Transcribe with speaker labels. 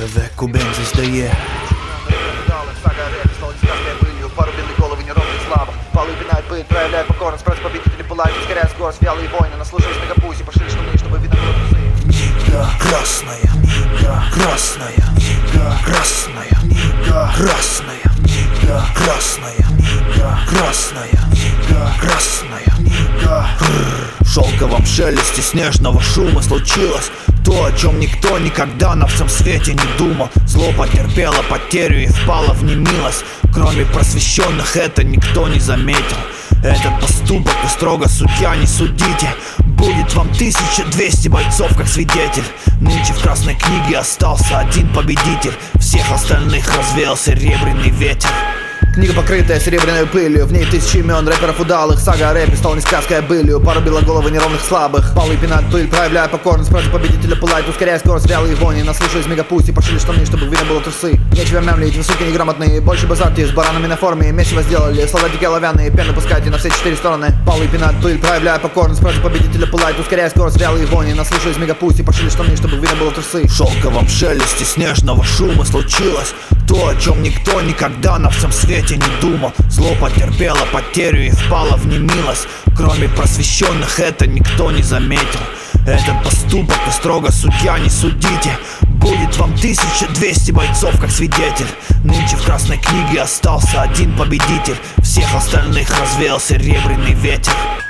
Speaker 1: Кубень звездое.
Speaker 2: Порубили головы неровных слабых. Полы пинают пыль, проявляя покорность. Против победителей пылают, ускоряя скорость. Вялые войны, наслушались мегапуси. Пошли штаны, чтобы видно было трусы.
Speaker 1: Книга красная, книга красная, книга красная, книга красная, книга красная, книга красная, книга красная, книга. В шелковом шелесте снежного шума случилось то, о чем никто никогда на всем свете не думал. Зло потерпело потерю и впало в немилость. Кроме просвещенных это никто не заметил. Этот поступок вы строго, судья, не судите. Будет вам 1200 бойцов как свидетель. Нынче в красной книге остался один победитель. Всех остальных развеял серебряный ветер.
Speaker 2: Книга, покрытая серебряной пылью. В ней тысячи имен рэперов удалых. Сага о рэпе стала не сказкой, а былью. Порубила головы неровных слабых. Полы пинают пыль, проявляя покорность. Против победителя пылает, ускоряя скорость. Вялые вони, наслушались мегапуси. Пошили штаны, чтобы видно было трусы. Нечего мямлить, вы суки неграмотные. Больше базарьте с баранами на форме. Месиво сделали, солдатики оловянные. Пену пускайте на все 4 стороны. Полы пинают пыль, проявляя покорность. Против победителя пылает, ускоряя скорость. Вялые вони, наслушались мегапуси. Пошили штаны, чтобы видно было трусы.
Speaker 1: В шелковом шелесте снежного шума случилось то, о чем никто никогда на всем свете не думал. Зло потерпело потерю и впало в немилость. Кроме просвещенных это никто не заметил. Этот поступок вы строго, судья, не судите. Будет вам 1200 бойцов как свидетель. Нынче в красной книге остался один победитель. Всех остальных развеял серебряный ветер.